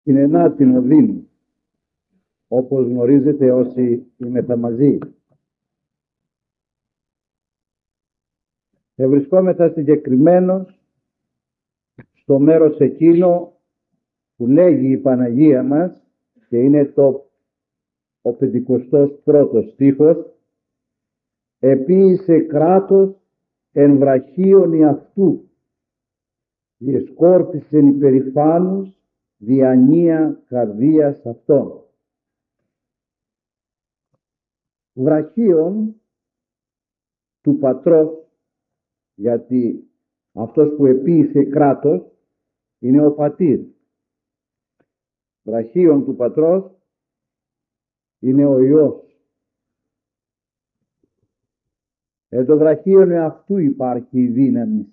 την ενάτην οδύνη, όπως γνωρίζετε όσοι είμαστε μαζί. Βρισκόμεθα συγκεκριμένος στο μέρος εκείνο που λέγει η Παναγία μας και είναι ο 51ος στίχος: «Επίησε κράτος εν βραχίων εαυτού, διεσκόρπισεν υπερηφάνους διανία καρδίας αυτών». Βραχίων του πατρός, γιατί αυτός που επίησε κράτος είναι ο πατήρ. Βραχίων του πατρός είναι ο Υιός. Εν το βραχίον εαυτού υπάρχει η δύναμη.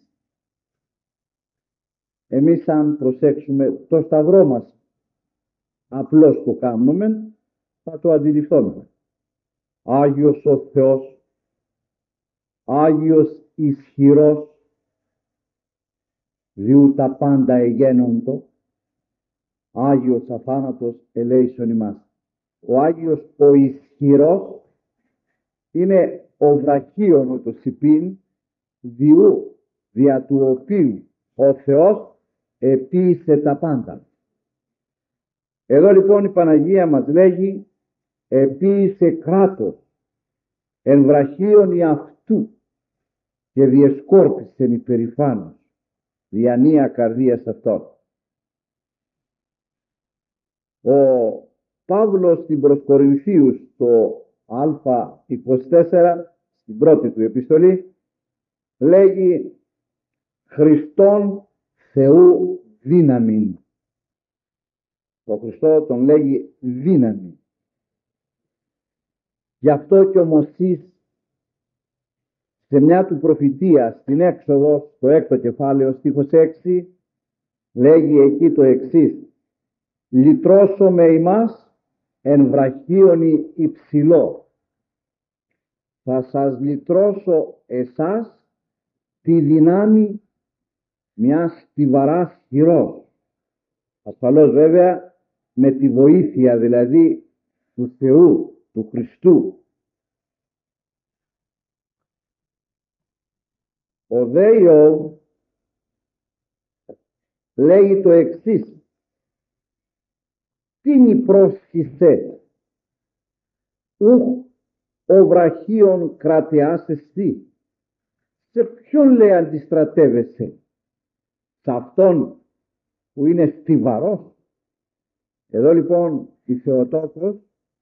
Εμείς αν προσέξουμε το σταυρό μας, απλώς το κάνουμε, θα το αντιληφθούμε. Άγιος ο Θεός, Άγιος ισχυρός, διού τα πάντα εγένοντο, Άγιος αθάνατος ελέησον ημάς. Ο Άγιος ο ισχυρός είναι ο βραχίον ούτως υπήν, διού δια του οποίου ο Θεός επίησε τα πάντα. Εδώ λοιπόν η Παναγία μας λέγει επίησε κράτος εν βραχίων εαυτού και διεσκόρπισεν υπερηφάνους διανία καρδίας αυτών. Ο Παύλος στην προς Κορινθίους στο Α24, στην πρώτη του επιστολή, λέγει Χριστόν Θεού δύναμιν. Ο Χριστό τον λέγει δύναμη. Γι' αυτό και ο Μωσής σε μια του προφητεία στην Έξοδο, στο 6ο κεφάλαιο, στίχος 6, λέγει εκεί το εξής: «Λυτρώσω με ημάς εν βραχίονι υψηλό». Θα σας λυτρώσω εσάς τη δυνάμει μιας στιβαράς χειρός. Ασφαλώς βέβαια με τη βοήθεια δηλαδή του Θεού, του Χριστού. Ο δε Ιώβ λέει το εξής: «Τίνι πρόσχησε, ουκ ο βραχίων κρατεάς εστί». Σε ποιον λέει αντιστρατεύεσαι? Σε αυτόν που είναι στιβαρός? Εδώ λοιπόν η Θεοτόκος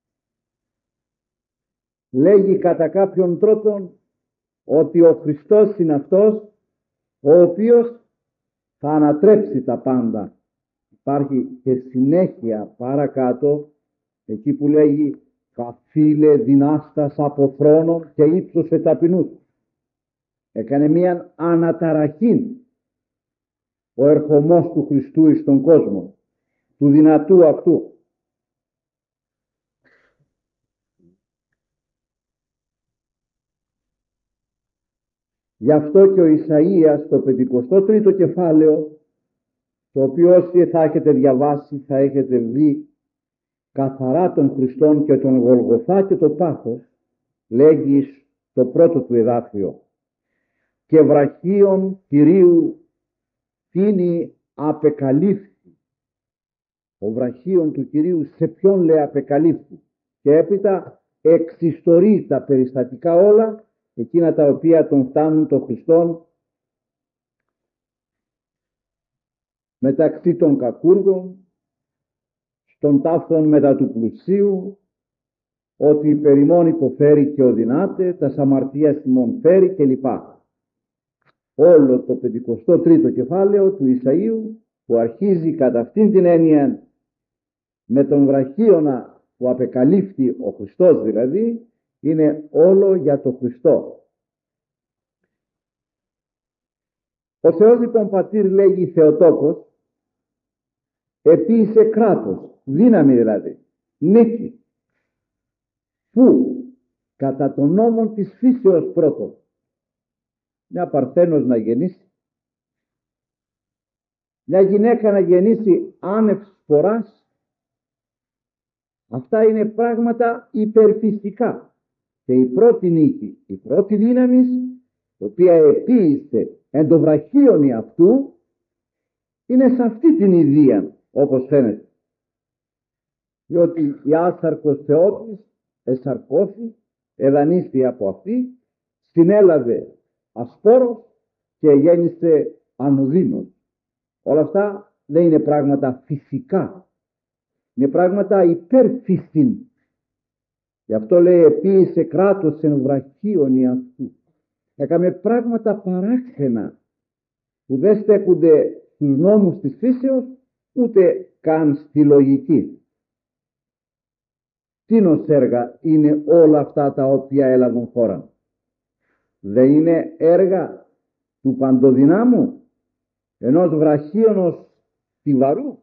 λέγει κατά κάποιον τρόπο ότι ο Χριστός είναι αυτός ο οποίος θα ανατρέψει τα πάντα. Υπάρχει και συνέχεια παρακάτω εκεί που λέγει «Καθήλε δυνάστας από θρόνων και ύψωσε ταπεινούς». Έκανε μία αναταραχή ο ερχομός του Χριστού εις τον κόσμο, του δυνατού αυτού. Γι' αυτό και ο Ισαΐας στο 53ο κεφάλαιο, το οποίο όσοι θα έχετε διαβάσει θα έχετε δει καθαρά τον Χριστόν και τον Γολγοθά και το πάθος, λέγει στο πρώτο του εδάφιο: «Και βραχίων Κυρίου τίνι απεκαλύφθη». Ο βραχίων του Κυρίου σε ποιον λέει απεκαλύφθη? Και έπειτα εξιστορεί τα περιστατικά όλα, εκείνα τα οποία τον φτάνουν τον Χριστόν μεταξύ των κακούργων, στον τάφον μετά του πλουσίου, ότι υπερημών υποφέρει και οδυνάται, τα αμαρτίας ημών φέρει κλπ. Όλο το 53ο κεφάλαιο του Ισαΐου που αρχίζει κατά αυτήν την έννοια με τον βραχίωνα που απεκαλύφθη ο Χριστός δηλαδή, είναι όλο για τον Χριστό. Ο Θεός λοιπόν πατήρ, λέγει η Θεοτόκος, επίησε κράτος, δύναμη δηλαδή, νίκη, που κατά τον νόμον της φύσεως πρώτον, μια παρθένος να γεννήσει, μια γυναίκα να γεννήσει άνευ σποράς, Αυτά είναι πράγματα υπερφυσικά. Και η πρώτη νίκη, η πρώτη δύναμη, η οποία επίησε εν το βραχίονι αυτού, είναι σε αυτή την ιδία, όπως φαίνεται. Διότι η άσαρκος Θεότης εσαρκώθη, εδανίστη από αυτή, συνέλαβε ασπόρος και γέννησε ανουδίνος. Όλα αυτά δεν είναι πράγματα φυσικά. Είναι πράγματα υπερφυσιν. Γι' αυτό λέει επίησε κράτος εν βραχίονι αυτού. Έκαμε πράγματα παράξενα που δεν στέκονται στους νόμους της φύσεως ούτε καν στη λογική. Τίνος έργα είναι όλα αυτά τα οποία έλαβαν χώρα? Δεν είναι έργα του παντοδυνάμου, ενός βραχίονος στιβαρού?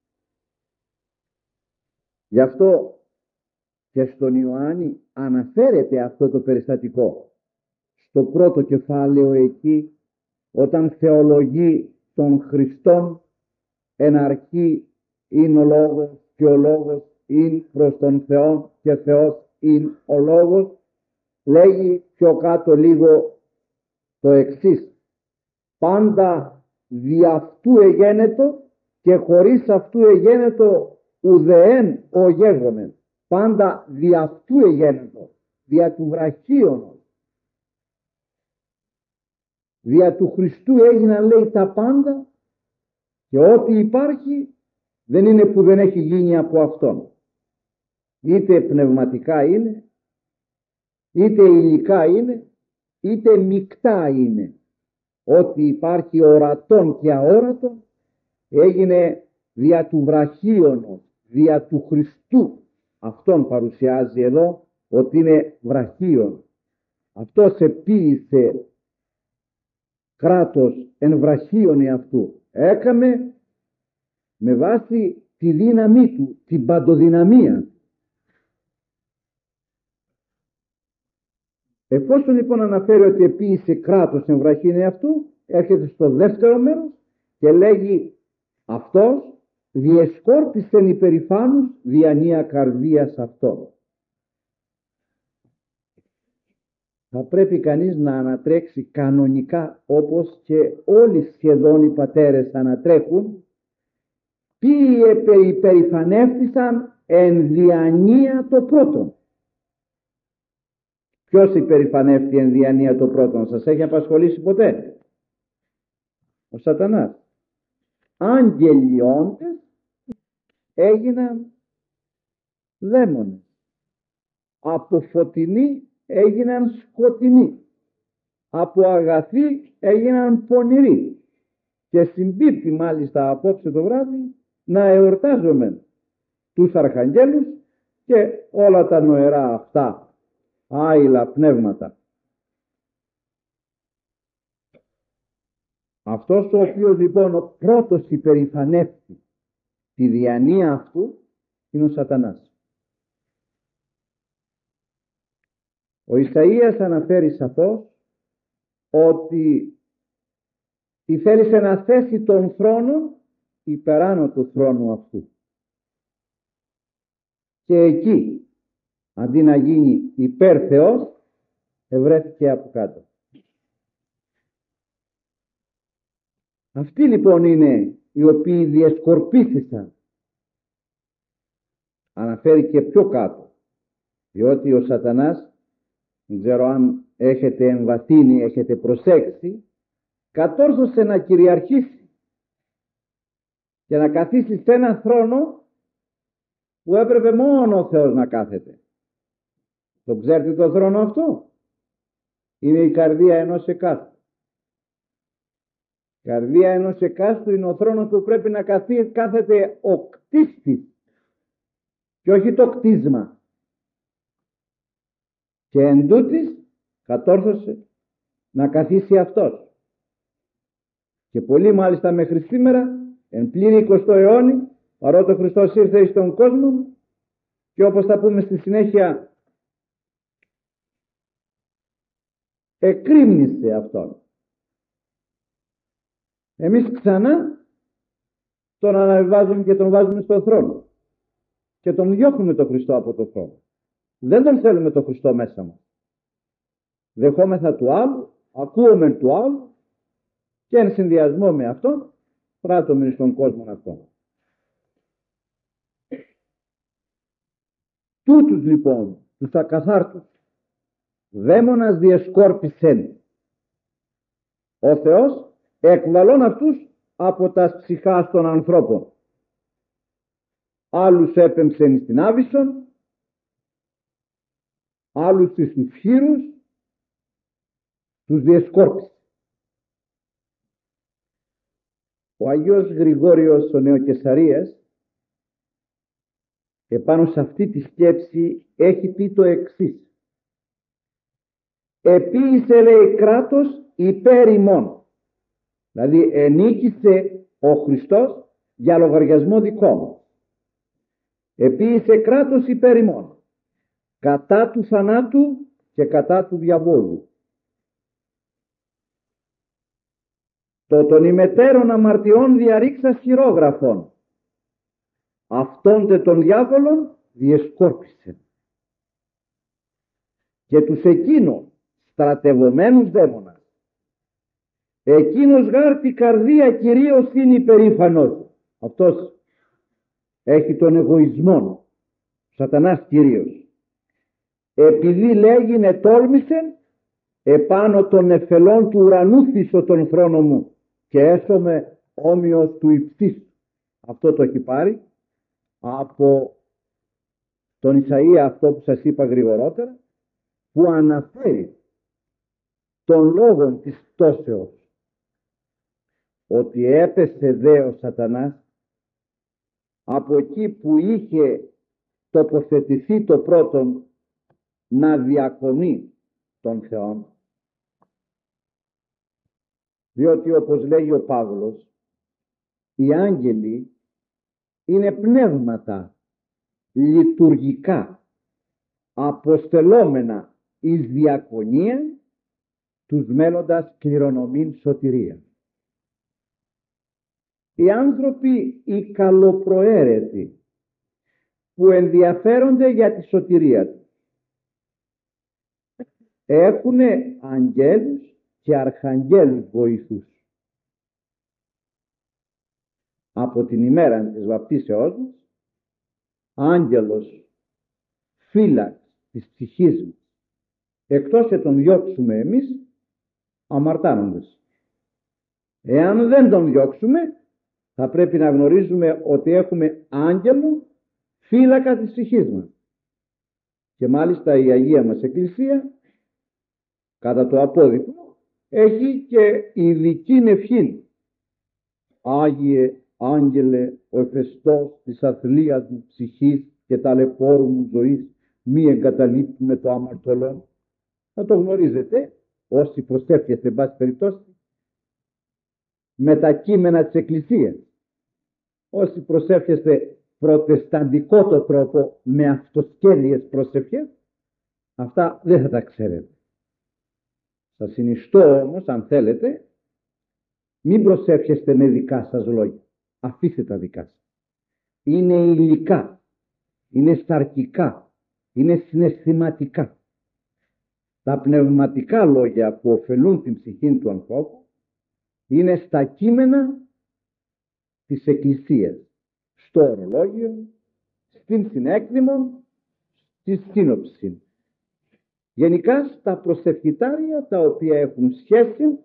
Γι' αυτό και στον Ιωάννη αναφέρεται αυτό το περιστατικό. Στο πρώτο κεφάλαιο εκεί, όταν θεολογεί τον Χριστόν, εν αρχή είναι ο Λόγος και ο Λόγος είναι προς τον Θεό και Θεός είναι ο Λόγος, λέγει πιο κάτω λίγο το εξής: πάντα δι' αυτού εγένετο και χωρίς αυτού εγένετο ουδεέν ο γέγονεν. Πάντα δι' αυτού εγένετο, δια του βραχίωνος, δια του Χριστού έγιναν, λέει, τα πάντα, και ό,τι υπάρχει δεν είναι που δεν έχει γίνει από Αυτόν. Είτε πνευματικά είναι, είτε υλικά είναι, είτε μεικτά είναι. Ό,τι υπάρχει ορατόν και αόρατον έγινε δια του βραχίωνος, δια του Χριστού. Αυτόν παρουσιάζει εδώ ότι είναι βραχίον. Αυτός επίησε κράτος εν βραχίωνη αυτού. Έκαμε με βάση τη δύναμή του, την παντοδυναμία. Εφόσον λοιπόν αναφέρει ότι επίησε κράτος εν βραχίωνη αυτού, έρχεται στο δεύτερο μέρος και λέγει αυτός διεσκόρπισεν υπερηφάνους διανία καρδίας αυτών. Θα πρέπει κανείς να ανατρέξει κανονικά, όπως και όλοι σχεδόν οι πατέρες ανατρέχουν, ποιοι υπερηφανεύτησαν εν διανία το πρώτον. Ποιος υπερηφανεύτηκε εν διανία το πρώτον? Σας έχει απασχολήσει ποτέ? Ο Σατανάς. Αγγελιόντες έγιναν δαίμονες. Από φωτεινοί έγιναν σκοτεινοί. Από αγαθοί έγιναν πονηροί. Και συμπίπτει μάλιστα απόψε το βράδυ να εορτάζουμε τους αρχαγγέλους και όλα τα νοερά αυτά άειλα πνεύματα. Αυτός ο οποίος λοιπόν ο πρώτος υπερηφανεύτη τη διανία αυτού είναι ο Σατανάς. Ο Ισαΐας αναφέρει σαφώς ότι θέλησε να θέσει τον θρόνο υπεράνω του θρόνου αυτού. Και εκεί, αντί να γίνει υπέρ Θεός, ευρέθηκε από κάτω. Αυτοί λοιπόν είναι οι οποίοι διεσκορπίστησαν. Αναφέρει και πιο κάτω, διότι ο Σατανάς, δεν ξέρω αν έχετε εμβαθύνει, έχετε προσέξει, κατόρθωσε να κυριαρχήσει και να καθίσει σε έναν θρόνο που έπρεπε μόνο ο Θεός να κάθεται. Το ξέρετε το θρόνο αυτό? Είναι η καρδία ενός εκάστου. Η καρδία ενός εκάστου είναι ο θρόνος που πρέπει να κάθεται ο κτίστης και όχι το κτίσμα. Και εν τούτης κατόρθωσε να καθίσει αυτός. Και πολύ μάλιστα μέχρι σήμερα, εν πλήρη 20ο αιώνη, παρότι ο Χριστός ήρθε στον κόσμο και όπως θα πούμε στη συνέχεια εκρήμνησε αυτόν. Εμείς ξανά τον αναβάζουμε και τον βάζουμε στον θρόνο. και τον διώχνουμε τον Χριστό από τον θρόνο. Δεν τον θέλουμε τον Χριστό μέσα μας. Δεχόμεθα του άλλου, ακούουμε του άλλου και εν συνδυασμό με αυτόν πράττουμε στον κόσμο αυτόν. Τούτους λοιπόν τους ακαθάρτους δαίμονας διεσκόρπισεν ο Θεός εκβαλών αυτούς από τα ψυχάς των ανθρώπων. Άλλους έπεμψεν στην Άβυσσον, άλλους στους χείρους, τους διεσκόρπισε. Ο Αγίος Γρηγόριος ο Νεοκεσαρίας επάνω σε αυτή τη σκέψη έχει πει το εξής: επίησε, λέει, κράτος υπέρ ημών. Δηλαδή ενίκησε ο Χριστός για λογαριασμό δικό μου. Επίησε κράτος υπέρ ημών, κατά του θανάτου και κατά του διαβόλου. Το των ημετέρων αμαρτιών διαρρήξας χειρόγραφων, αυτόν τε των διάβολων διεσκόρπισε. Και τους εκείνων στρατευωμένους δαίμονας, εκείνος γάρ τη καρδία κυρίως είναι υπερήφανος. Αυτός έχει τον εγωισμό, σατανάς κυρίως. Επειδή λέγεινε τόλμησε, επάνω των εφελών του ουρανού θύσω τον θρόνο μου και έσωμαι όμοιος του υψίστου. Αυτό το έχει πάρει από τον Ισαΐα, αυτό που σας είπα γρηγορότερα, που αναφέρει τον λόγο της πτώσεως, ότι έπεσε δε ο σατανάς από εκεί που είχε τοποθετηθεί το πρώτον να διακονεί τον Θεόν, διότι όπως λέγει ο Παύλος, οι άγγελοι είναι πνεύματα λειτουργικά αποστελόμενα εις διακονία τους μέλλοντας κληρονομήν σωτηρία. Οι άνθρωποι οι καλοπροαίρετοι που ενδιαφέρονται για τη σωτηρία τους έχουν αγγέλους και αρχαγγέλους βοηθούς. Από την ημέρα της βαπτίσεώς μας, άγγελος φύλαξ της ψυχής μας, εκτός και τον διώξουμε εμείς αμαρτάνοντες. Εάν δεν τον διώξουμε, θα πρέπει να γνωρίζουμε ότι έχουμε άγγελο φύλακα της ψυχής μας. Και μάλιστα η Αγία μας Εκκλησία, κατά το απόδειπνο, έχει και ειδική ευχή. Άγιε Άγγελε, ο εφεστός της αθλίας μου ψυχής και ταλαιπώρου μου ζωής, μη εγκαταλείπουμε το αμαρτωλόν. Θα το γνωρίζετε όσοι προσεύχεστε, εν πάση περιπτώσει, με τα κείμενα της Εκκλησίας. Όσοι προσεύχεστε προτεσταντικό το τρόπο, με αυτοσκέλιες προσευχές, αυτά δεν θα τα ξέρετε. Σας συνιστώ όμως, αν θέλετε, μην προσεύχεστε με δικά σας λόγια. Αφήστε τα δικά σας. Είναι υλικά, είναι σαρκικά, είναι συναισθηματικά. Τα πνευματικά λόγια που ωφελούν την ψυχή του ανθρώπου είναι στα κείμενα της Εκκλησίας, στο ορολόγιο, στην συνέκδημο, στη σύνοψη. Γενικά στα προσευχητάρια τα οποία έχουν σχέση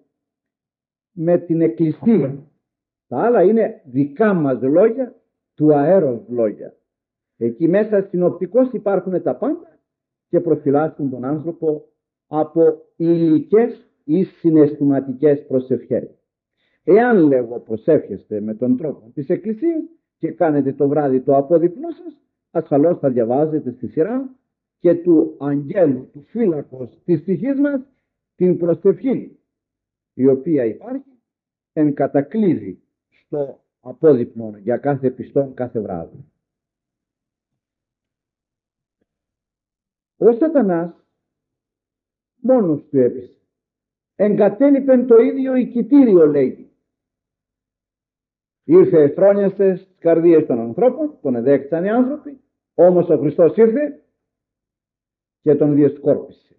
με την Εκκλησία. Τα άλλα είναι δικά μας λόγια, του αέρος λόγια. Εκεί μέσα συνοπτικώς υπάρχουν τα πάντα και προφυλάσσουν τον άνθρωπο από υλικές ή συναισθηματικές προσευχές. Εάν λέγω προσεύχεστε με τον τρόπο της Εκκλησίας και κάνετε το βράδυ το απόδειπνό σας, ασφαλώς θα διαβάζετε στη σειρά και του αγγέλου, του φύλακος της ψυχής μας, την προσευχή, η οποία υπάρχει εν κατακλείδη στο απόδειπνο για κάθε πιστόν κάθε βράδυ. Ο σατανάς μόνος του έπεισε. Εγκατέλειπεν το ίδιο οικητήριο, λέγει. Ήρθε εφρόνιασε στις καρδίες των ανθρώπων, τον εδέχτησαν οι άνθρωποι, Όμως ο Χριστός ήρθε και τον διεσκόρπισε.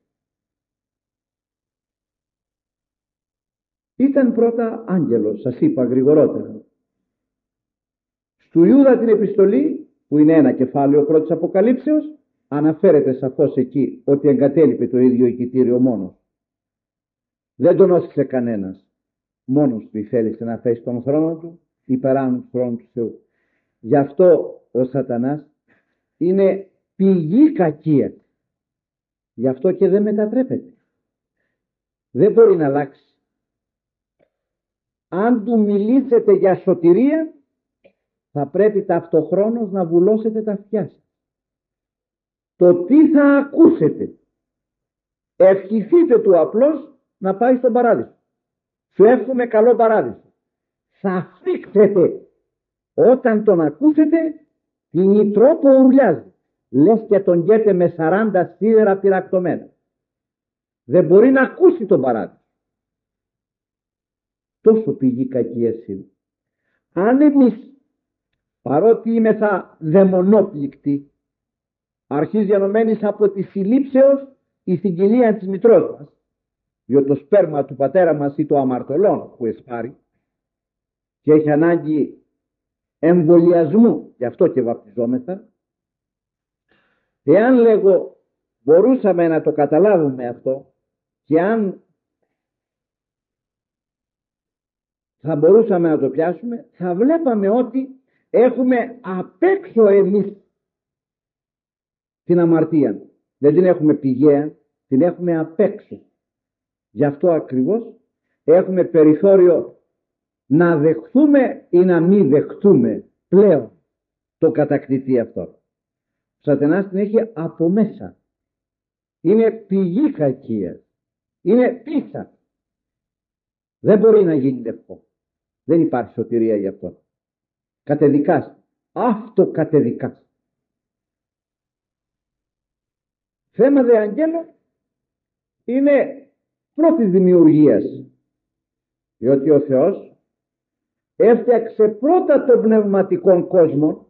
Ήταν πρώτα άγγελος, σας είπα γρηγορότερα. Στου Ιούδα την επιστολή, που είναι ένα κεφάλαιο πρώτης Αποκαλύψεως, αναφέρεται σαφώς εκεί ότι εγκατέλειπε το ίδιο οικητήριο μόνος. Δεν τον όθησε κανένας. Μόνος του θέλησε να θέσει τον θρόνο του υπεράνω του θρόνου του Θεού. Γι' αυτό ο Σατανάς είναι πηγή κακίας. Γι' αυτό και δεν μετατρέπεται. Δεν μπορεί να αλλάξει. Αν του μιλήσετε για σωτηρία, θα πρέπει ταυτοχρόνως να βουλώσετε τα αυτιά σας. Το τι θα ακούσετε, ευχηθείτε του απλώς να πάει στον παράδεισο. Σου εύχομαι καλό παράδεισο. Θα φύξετε όταν τον ακούσετε την ητρόπο ουρλιάζει. Λες και τον γέτε με 40 σίδερα πυρακτωμένα. Δεν μπορεί να ακούσει τον παράδεισο. Τόσο πηγή κακίας είναι. Αν εμείς, παρότι είμεθα δαιμονόπληκτοι, αρχίζει ενωμένης από τη συλλήψεως η συγκυλία της μητρός μας, διότι το σπέρμα του πατέρα μας ή το αμαρτωλόν που εσπάρει και έχει ανάγκη εμβολιασμού, γι' αυτό και βαπτιζόμεθα. Εάν λέγω μπορούσαμε να το καταλάβουμε αυτό και αν θα μπορούσαμε να το πιάσουμε, θα βλέπαμε ότι έχουμε απ' έξω εμείς την αμαρτία. Δεν την έχουμε πηγαία, την έχουμε απ' έξω. Γι' αυτό ακριβώς έχουμε περιθώριο να δεχθούμε ή να μην δεχτούμε πλέον το κατακτητή αυτό. Ο Σατανάς την έχει από μέσα. Είναι πηγή κακίας. Είναι πίσα. Δεν μπορεί να γίνει λευκό. Δεν υπάρχει σωτηρία γι' αυτό. Κατεδικάστε. Αυτοκατεδικάστε. Θέμα δε αγγέλων είναι πρώτης δημιουργίας. Διότι ο Θεός έφτιαξε πρώτα τον πνευματικό κόσμο,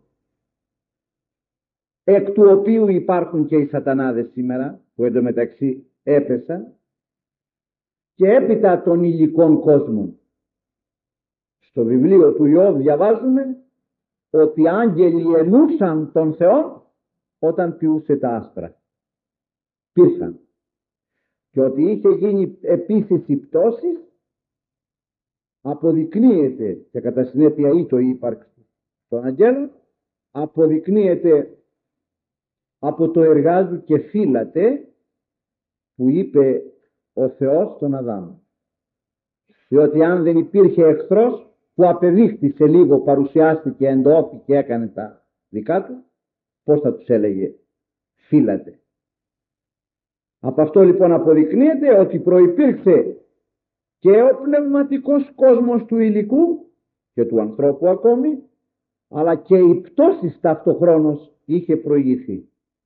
εκ του οποίου υπάρχουν και οι σατανάδες σήμερα, που εντωμεταξύ έπεσαν, και έπειτα των υλικών κόσμων. Στο βιβλίο του Ιώβ διαβάζουμε ότι οι άγγελοι ενούσαν τον Θεό όταν πιούσε τα άστρα. Πήρχαν. Και ότι είχε γίνει επίσης η πτώση, αποδεικνύεται, και κατά συνέπεια ή το ύπαρξη των αγγέλων, αποδεικνύεται από το εργάζου και φύλατε που είπε ο Θεός στον Αδάμ. Διότι αν δεν υπήρχε εχθρός που απεδείχθη λίγο, παρουσιάστηκε, εντόπι και έκανε τα δικά του, πώς θα τους έλεγε? Φύλατε. Από αυτό λοιπόν αποδεικνύεται ότι προϋπήρξε και ο πνευματικός κόσμος του υλικού και του ανθρώπου ακόμη, αλλά και η πτώση ταυτοχρόνως είχε προηγηθεί.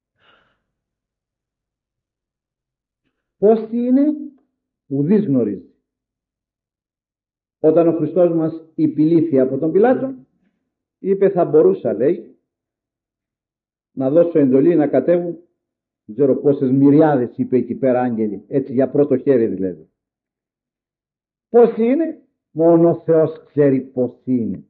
Πώς είναι? Ουδής γνωρίζει. Όταν ο Χριστός μας υπηλήθη από τον Πιλάτο, είπε θα μπορούσα, λέει, να δώσω εντολή να κατέβουν, δεν ξέρω πόσες μυριάδες, είπε εκεί πέρα άγγελοι, έτσι για πρώτο χέρι δηλαδή. Πώς είναι? Μόνο ο Θεός ξέρει πώς είναι.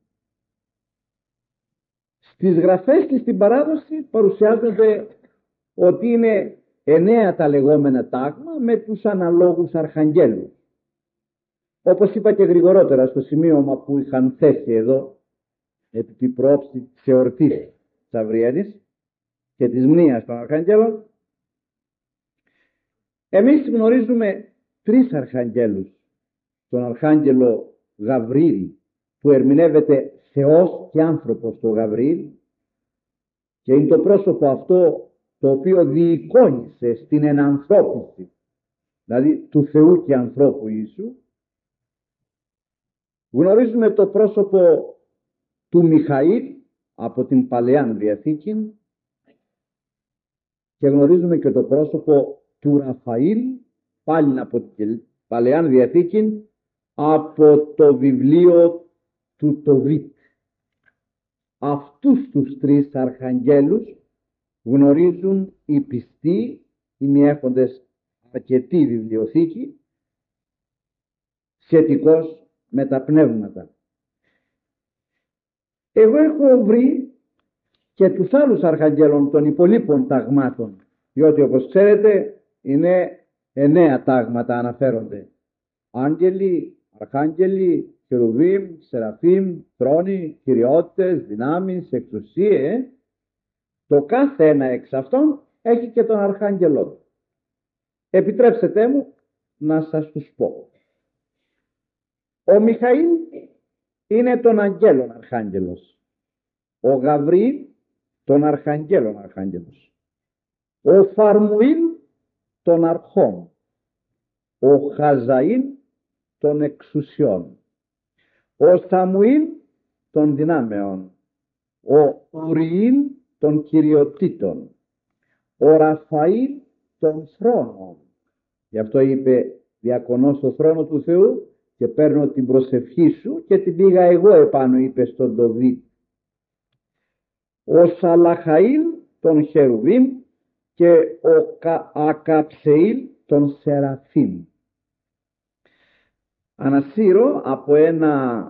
Στις γραφές και στην παράδοση παρουσιάζονται ότι είναι 9 τα λεγόμενα τάγμα με τους αναλόγους αρχαγγέλους. Όπως είπα και γρηγορότερα στο σημείωμα που είχαν θέσει εδώ επί την προώψη της εορτής της Αυριανής και της μνήας των αρχαγγέλων, εμείς γνωρίζουμε 3 αρχαγγέλους. Τον αρχάγγελο Γαβρίλ, που ερμηνεύεται Θεός και άνθρωπος το Γαβρίλ, και είναι το πρόσωπο αυτό το οποίο διεικόνισε στην ενανθρώπιση, δηλαδή του Θεού και ανθρώπου Ιησού. Γνωρίζουμε το πρόσωπο του Μιχαήλ από την Παλαιά Διαθήκη και γνωρίζουμε και το πρόσωπο του Ραφαήλ πάλι από την Παλαιά Διαθήκη από το βιβλίο του Τοβίτ. Αυτούς τους 3 αρχαγγέλους γνωρίζουν οι πιστοί, οι μη έχοντες αρκετή βιβλιοθήκη, σχετικώς με τα πνεύματα. Εγώ έχω βρει και τους άλλους αρχαγγέλων των υπολείπων ταγμάτων, διότι όπως ξέρετε είναι 9 τάγματα αναφέρονται. Άγγελοι, αρχάγγελοι, χερουβίμ, σεραφίμ, θρόνοι, κυριότητες, δυνάμεις, εξουσίες. Το κάθε ένα εξ αυτών έχει και τον αρχάγγελό του. Επιτρέψτε μου να σας τους πω. Ο Μιχαήλ είναι των αγγέλων αρχάγγελος. Ο Γαβρίλ των αρχαγγέλων αρχάγγελος. Ο Φαρμουήλ των αρχών. Ο Χαζαήλ των εξουσιών. Ο Σαμουήλ των δυνάμεων. Ο Ουριήλ των κυριοτήτων. Ο Ραφαήλ των θρόνων. Γι' αυτό είπε διακονώ στο θρόνο του Θεού και παίρνω την προσευχή σου και την πήγα εγώ επάνω, είπε στον Δοβίτ. Ο Σαλαχαήλ των Χερουβίμ και ο Ακαψεήλ των Σεραφίμ. Ανασύρω από ένα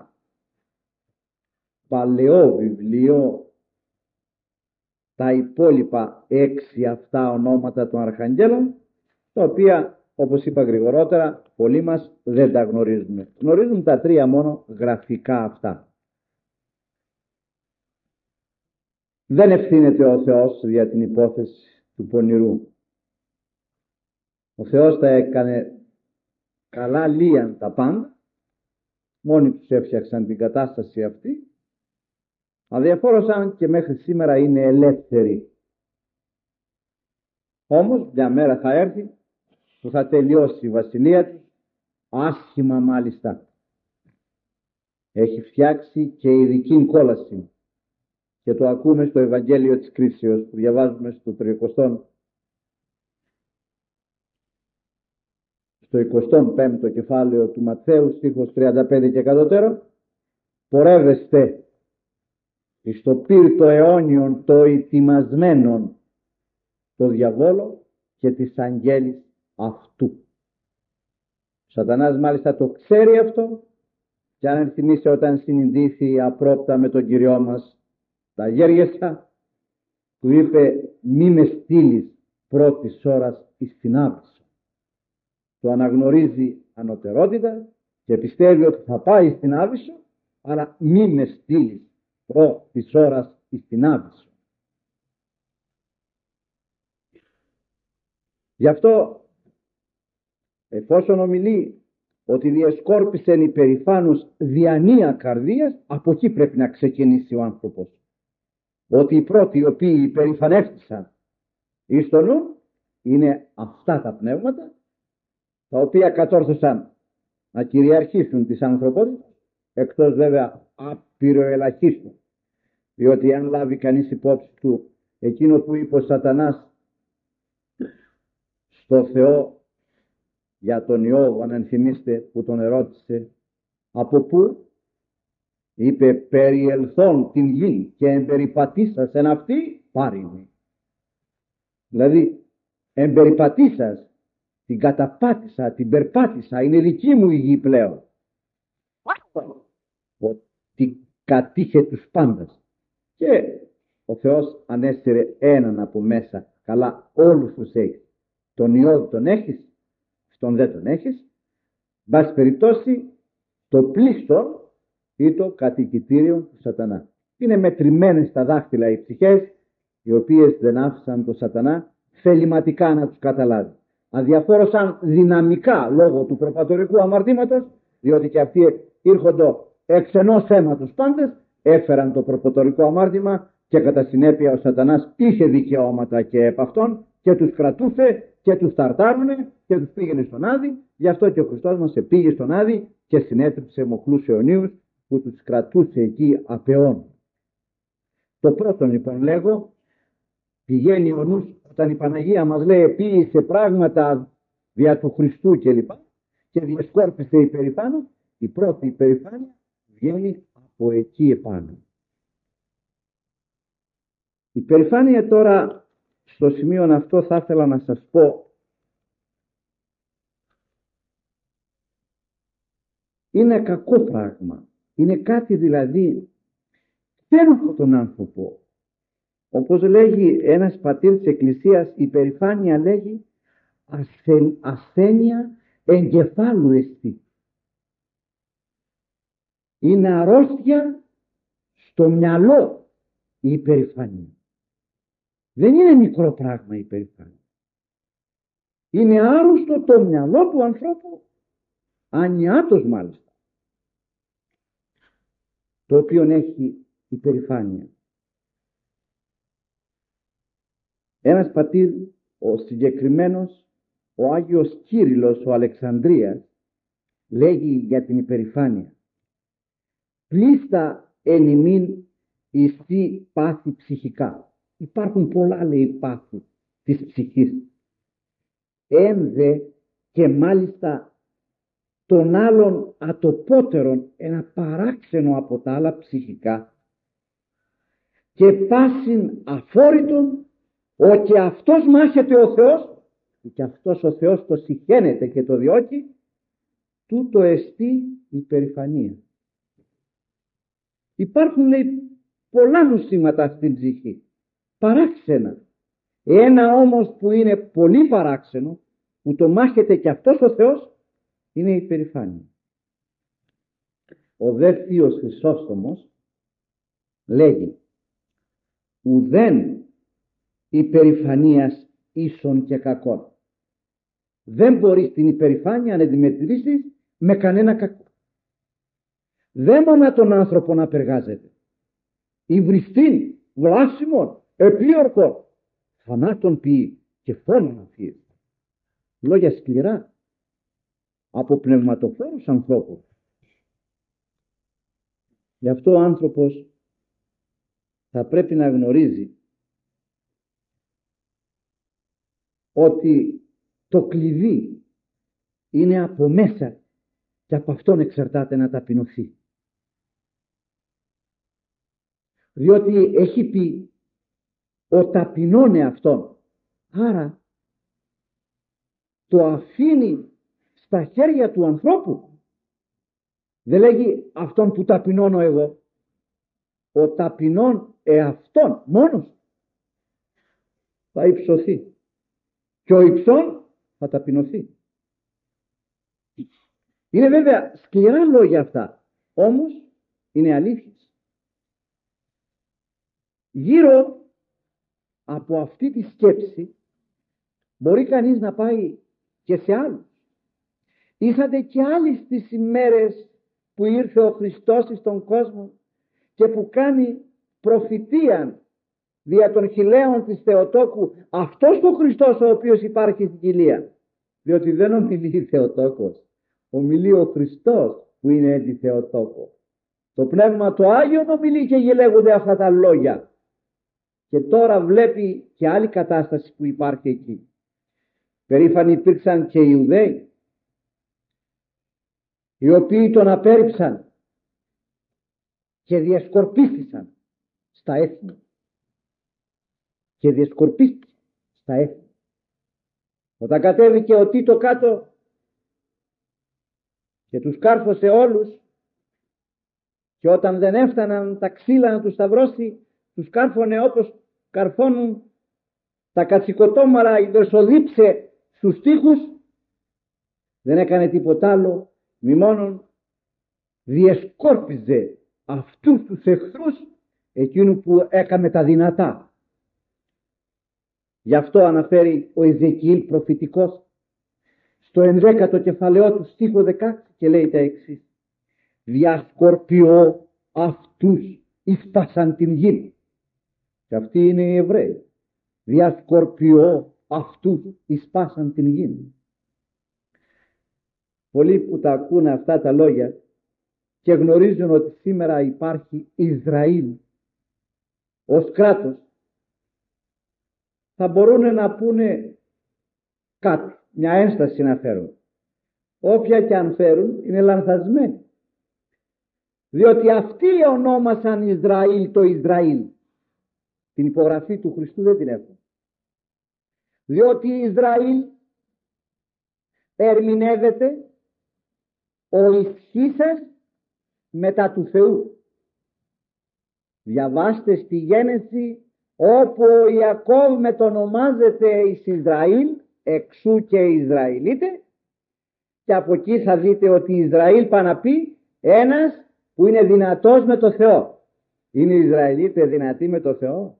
παλαιό βιβλίο τα υπόλοιπα 6 αυτά ονόματα των αρχαγγέλων, τα οποία, όπως είπα γρηγορότερα, πολλοί μας δεν τα γνωρίζουμε. Γνωρίζουν τα 3 μόνο γραφικά αυτά. Δεν ευθύνεται ο Θεός για την υπόθεση του πονηρού. Ο Θεός τα έκανε καλά λίαν τα πάντα, μόνοι τους έφτιαξαν την κατάσταση αυτή, αδιαφόρωσαν και μέχρι σήμερα είναι ελεύθεροι. Όμως μια μέρα θα έρθει που θα τελειώσει η βασιλεία του, άσχημα μάλιστα. Έχει φτιάξει και ειδική κόλαση και το ακούμε στο Ευαγγέλιο της Κρίσεως που διαβάζουμε στο 25ο κεφάλαιο του Ματθαίου, στίχος 35 και κατωτέρω. Πορεύεστε εις το πύρτο αιώνιον το ετοιμασμένον το διαβόλο και της αγγέλης αυτού. Ο Σατανάς μάλιστα το ξέρει αυτό και αν θυμίσαι όταν συνειδήθη απρόπτα με τον Κυριό μας τα γέργεσσα, του είπε μη με στείλεις πρώτης ώρας εις την άβυσσο. Το αναγνωρίζει ανωτερότητα και πιστεύει ότι θα πάει στην άβυσσο, αλλά μη με στείλεις πρώτης ώρας εις την άβυσσο. Γι' αυτό εφόσον ομιλεί ότι διεσκόρπισεν υπερηφάνους διανία καρδίας, από εκεί πρέπει να ξεκινήσει ο άνθρωπος. Ότι οι πρώτοι οι οποίοι υπερηφανεύτησαν εις το νου είναι αυτά τα πνεύματα τα οποία κατόρθωσαν να κυριαρχήσουν της ανθρωπότητας, εκτός βέβαια απειροελαχίστων. Διότι αν λάβει κανείς υπόψη του εκείνο που είπε ο Σατανάς στο Θεό για τον Ιώβ, αν ενθυμίστε, που τον ερώτησε από πού, είπε περιελθόν την γη και εμπεριπατήσας εν αυτή πάρημη. Δηλαδή εμπεριπατήσας, την καταπάτησα, την περπάτησα, είναι δική μου η γη πλέον. Ότι κατήχε τους πάντας. Και ο Θεός ανέστερε έναν από μέσα. Καλά, όλους τους έχεις. Τον Ιώβ τον έχεις, στον δεν τον έχεις. Μπας περιπτώσει, το πλήστο ή το κατοικητήριο του Σατανά. Είναι μετρημένες στα δάχτυλα οι ψυχές, οι οποίες δεν άφησαν το Σατανά θεληματικά να τους καταλάβει. Αδιαφόρωσαν δυναμικά λόγω του προπατορικού αμαρτήματος, διότι και αυτοί ήρχονται εξ ενός αίματος πάντες, έφεραν το προπατορικό αμάρτημα και κατά συνέπεια ο Σατανάς είχε δικαιώματα και επ' αυτών και τους κρατούσε και τους ταρτάρουνε και τους πήγαινε στον Άδη. Γι' αυτό και ο Χριστός μας πήγε στον Άδη και συνέτριψε μοχλούς αιωνίους που τους κρατούσε εκεί απ' Το πρώτο λοιπόν λέγω, πηγαίνει ο νους όταν η Παναγία μας λέει επίησε πράγματα δια του Χριστού κλπ. Και διασκόρπισε υπερηπάνω, η πρώτη υπερηφάνεια βγαίνει από εκεί επάνω. Η υπερηφάνεια τώρα Στο σημείο αυτό θα ήθελα να σας πω, είναι κακό πράγμα. Είναι κάτι δηλαδή θέλω τον άνθρωπο. Όπως λέγει ένας πατήρ της Εκκλησίας, η περηφάνεια λέγει ασθένεια εγκεφάλου εστί. Είναι αρρώστια στο μυαλό η υπερηφάνεια. Δεν είναι μικρό πράγμα η υπερηφάνεια. Είναι άρρωστο το μυαλό του ανθρώπου, ανιάτος μάλιστα, το οποίο έχει υπερηφάνεια. Ένας πατήρ, ο συγκεκριμένος, ο Άγιος Κύριλλος ο Αλεξανδρίας, λέγει για την υπερηφάνεια: πλήστα εν ημίν ειστή πάθη ψυχικά. Υπάρχουν πολλά, λέει, πάθη της ψυχής. Ένδε και μάλιστα των άλλων ατοπότερων, ένα παράξενο από τα άλλα ψυχικά, και πάσιν αφόρητον, ότι αυτός μάχεται ο Θεός, και αυτός ο Θεός το συχαίνεται και το διώκει, τούτο εστί υπερηφανία. Υπάρχουν, λέει, πολλά νοσήματα στην ψυχή, παράξενα. Ένα όμως που είναι πολύ παράξενο, που το μάχεται και αυτός ο Θεός, είναι η υπερηφάνεια. Ο δε Θείος Χρυσόστομος λέγει: ουδέν υπερηφανίας ίσον και κακόν. Δεν μπορείς την υπερηφάνεια να τη μετρήσεις με κανένα κακό. Δεν μόνα τον άνθρωπο να περγάζεται. Υβριστήν, βλάσιμον, επίορκον, θανάτων ποιεί και φόνον αφήσει. Λόγια σκληρά από πνευματοφόρους ανθρώπους. Γι' αυτό ο άνθρωπος θα πρέπει να γνωρίζει ότι το κλειδί είναι από μέσα και από αυτόν εξαρτάται να ταπεινωθεί. Διότι έχει πει ο ταπεινώνε αυτόν. Άρα το αφήνει στα χέρια του ανθρώπου. Δεν λέγει αυτόν που ταπεινώνω εγώ. Ο ταπεινών εαυτόν μόνος θα υψωθεί. Και ο υψών θα ταπεινωθεί. Είναι βέβαια σκληρά λόγια αυτά. Όμως είναι αλήθειες. Γύρω από αυτή τη σκέψη μπορεί κανείς να πάει και σε άλλους. Ήσατε και άλλοι στις ημέρες που ήρθε ο Χριστός στον κόσμο και που κάνει προφητεία δια των χιλέων της Θεοτόκου, αυτός ο Χριστός ο οποίος υπάρχει στην κοιλία. Διότι δεν ομιλεί Θεοτόκος, ομιλεί ο Χριστός που είναι τη Θεοτόκο. Το Πνεύμα το Άγιο ομιλεί και γελέγονται αυτά τα λόγια. Και τώρα βλέπει και άλλη κατάσταση που υπάρχει εκεί. Περήφανοι υπήρξαν και οι Ιουδαίοι, οι οποίοι τον απέρριψαν και διασκορπίστησαν στα έθνη. Και διασκορπίστησαν στα έθνη. Όταν κατέβηκε ο Τίτο κάτω και τους κάρφωσε όλους, και όταν δεν έφταναν τα ξύλα να τους σταυρώσει, τους κάρφωνε όπως καρφώνουν τα κατσικοτόμαρα η δροσοδίψε στους τοίχους. Δεν έκανε τίποτα άλλο, μη μόνον διεσκόρπιζε αυτούς τους εχθρούς εκείνου που έκαμε τα δυνατά. Γι' αυτό αναφέρει ο Εζεκιήλ προφητικός στο 11ο κεφαλαίο του στίχο 16 και λέει τα εξής: διασκορπιώ αυτούς ίσπασαν την γη. Και αυτοί είναι οι Εβραίοι. Διασκορπιώ αυτούς ίσπασαν την γη. Πολλοί που τα ακούνε αυτά τα λόγια και γνωρίζουν ότι σήμερα υπάρχει Ισραήλ ως κράτος, θα μπορούν να πούνε κάτι, μια ένσταση να φέρουν. Όποια και αν φέρουν είναι λανθασμένη. Διότι αυτοί ονόμασαν Ισραήλ το Ισραήλ. Την υπογραφή του Χριστού δεν την έχουν. διότι Ισραήλ ερμηνεύεται ο ισχύσας μετά του Θεού. Διαβάστε στη Γένεση, όπου ο Ιακώβ μετονομάζεται εις Ισραήλ, εξού και Ισραηλίτε, και από εκεί θα δείτε ότι Ισραήλ πάει να πει ένας που είναι δυνατός με το Θεό. Είναι Ισραηλίτε δυνατοί με το Θεό?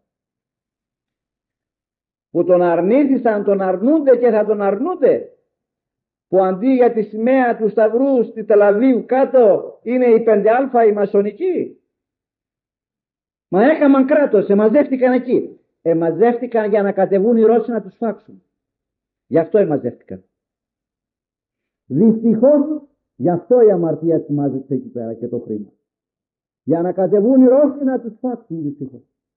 Που τον αρνήθησαν, τον αρνούνται και θα τον αρνούνται. Που αντί για τη σημαία του Σταυρού στη Τελαβίου κάτω είναι η 5α, η μασονική. Μα έκαναν κράτος, εμαζεύτηκαν εκεί. Εμαζεύτηκαν για να κατεβούν οι Ρώσοι να τους φάξουν. Γι' αυτό εμαζεύτηκαν. Δυστυχώς γι' αυτό η αμαρτία σημάζεται εκεί πέρα και το χρήμα. Για να κατεβούν οι Ρώσοι να τους φάξουν, δυστυχώς.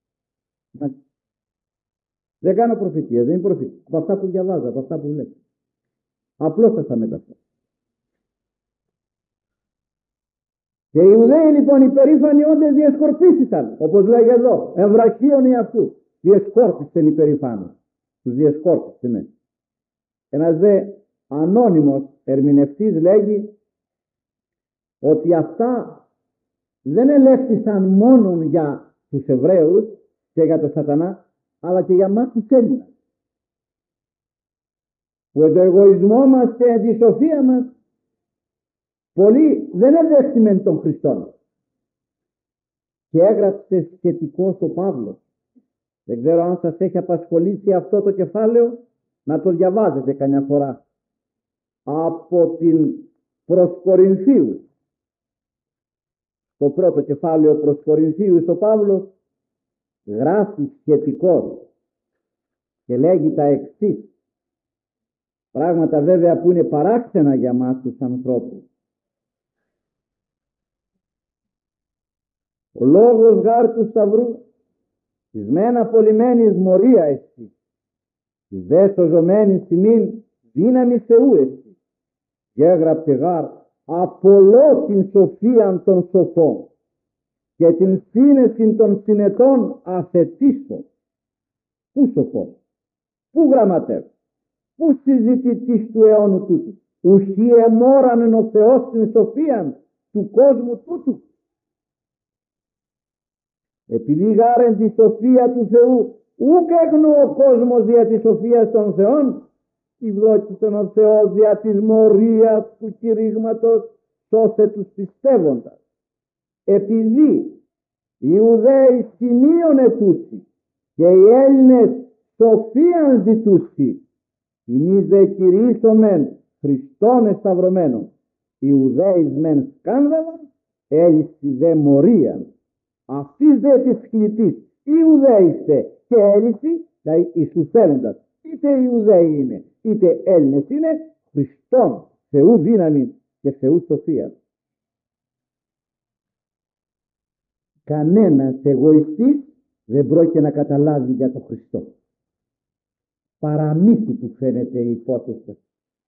Δεν κάνω προφητεία, δεν είναι προφητεία. Από αυτά που διαβάζω, από αυτά που βλέπω. Απλώς θα τα μεταφέρω. Και οι Ιουδαίοι λοιπόν οι περήφανοι όντες διεσκορπίστηκαν, όπως λέγει εδώ, εμβραχίων οι αυτού. Διεσκόρπιστεν οι περήφανοι. Τους διεσκόρπιστεν, ναι. Ένας δε ανώνυμος ερμηνευτής λέγει ότι αυτά δεν ελέγχθησαν μόνο για τους Εβραίους και για τον Σατανά, αλλά και για μας τους Έλληνας. Που το εγωισμό μας και τη σοφία μας πολλοί δεν εδέχθημεν τον Χριστόν. Και έγραψε σχετικός ο Παύλος. Δεν ξέρω αν σας έχει απασχολήσει αυτό το κεφάλαιο, να το διαβάζετε καμιά φορά. Από την προς Κορινθίους. Το πρώτο κεφάλαιο προς Κορινθίους ο Παύλος γράφει σχετικός και λέγει τα εξής. Πράγματα βέβαια που είναι παράξενα για μας τους ανθρώπους. Ο λόγος γάρ του Σταυρού εις μεν απολυμένης μορία εστι, εις δε σωζωμένης ημίν δύναμη Θεού εστι, και έγραψε γάρ απολώ την σοφίαν των σοφών και την σύνεση των συνετών αθετήσω. Πού σοφός, πού γραμματεύς, πού συζητητής του αιώνου τούτου? Ουχή εμόραν ο Θεός την σοφίαν του κόσμου τούτου. Επειδή γάρεν τη σοφία του Θεού ουκ έγνω ο κόσμος δια τη σοφία των Θεών, ευλόγησεν ο Θεός δια της μορίας του κηρύγματος σώσε τους πιστεύοντας. Επειδή οι Ιουδαίοι σημείων ετούσι και οι Έλληνες σοφίαν ζητούσι, εμείς δε κηρύσσομεν Χριστόν εσταυρωμένον, οι Ιουδαίοι μεν σκάνδαλον, έλυσι δε μορίαν. Αυτής δε της χλητής Ιουδαίηστε και έλυση, δηλαδή εις τους θέλοντας, είτε Ιουδαίοι είναι είτε Έλληνες είναι, Χριστόν Θεού δύναμη και Θεού σοφία. Κανένας εγωιστής δεν πρόκειται να καταλάβει για τον Χριστό. Παραμύθι του φαίνεται η υπόθεση.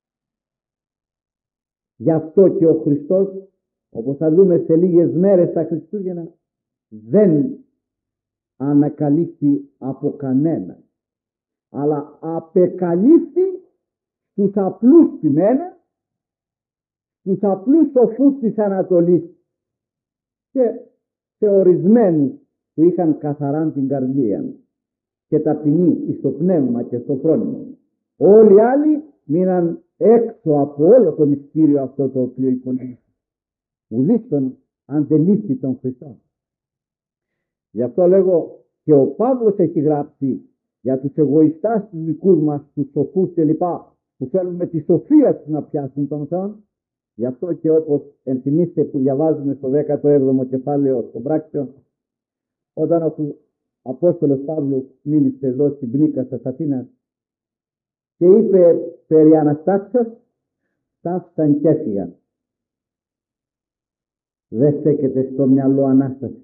Γι' αυτό και ο Χριστός, όπως θα δούμε σε λίγες μέρες τα Χριστούγεννα, δεν ανακαλύφθη από κανένα, αλλά απεκαλύφθη στους απλούς ποιμένα, στους απλούς σοφούς της Ανατολής και σε ορισμένους που είχαν καθαράν την καρδία και ταπεινή στο πνεύμα και στο φρόνημα. Όλοι οι άλλοι μείναν έξω από όλο το μυστήριο αυτό το οποίο υπονείμει. Ουδής τον αντελήφθη τον Χριστό. Γι' αυτό λέγω και ο Παύλος έχει γράψει για τους εγωιστάς τους δικούς μας, τους σοφούς κλπ. Που θέλουν με τη σοφία τους να πιάσουν τον Θεό. Γι' αυτό και όπως ενθυμίστε που διαβάζουμε στο 17ο κεφάλαιο των πράξεων, όταν ο Απόστολος Παύλος μίλησε εδώ στην Πνίκα της Αθήνας και είπε περί Αναστάσεως, στάφταν και έφυγαν. Δεν στέκεται στο μυαλό Ανάσταση.